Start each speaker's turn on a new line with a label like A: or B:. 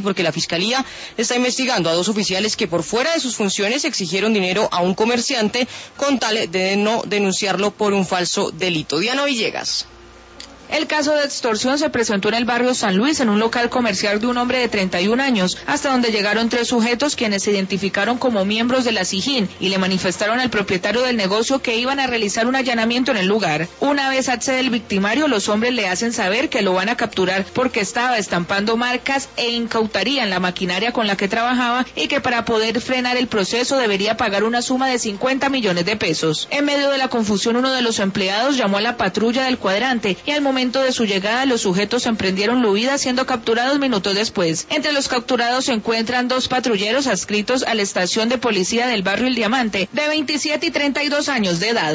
A: porque la Fiscalía está investigando a 2 oficiales que por fuera de sus funciones exigieron dinero a un comerciante con tal de no denunciarlo por un falso delito. Diana Villegas.
B: El caso de extorsión se presentó en el barrio San Luis, en un local comercial de un hombre de 31 años, hasta donde llegaron 3 sujetos quienes se identificaron como miembros de la SIJIN y le manifestaron al propietario del negocio que iban a realizar un allanamiento en el lugar. Una vez accede el victimario, los hombres le hacen saber que lo van a capturar porque estaba estampando marcas e incautarían la maquinaria con la que trabajaba y que para poder frenar el proceso debería pagar una suma de 50 millones de pesos. En medio de la confusión, uno de los empleados llamó a la patrulla del cuadrante y al momento de su llegada, los sujetos emprendieron la huida, siendo capturados minutos después. Entre los capturados se encuentran 2 patrulleros adscritos a la estación de policía del barrio El Diamante, de 27 y 32 años de edad.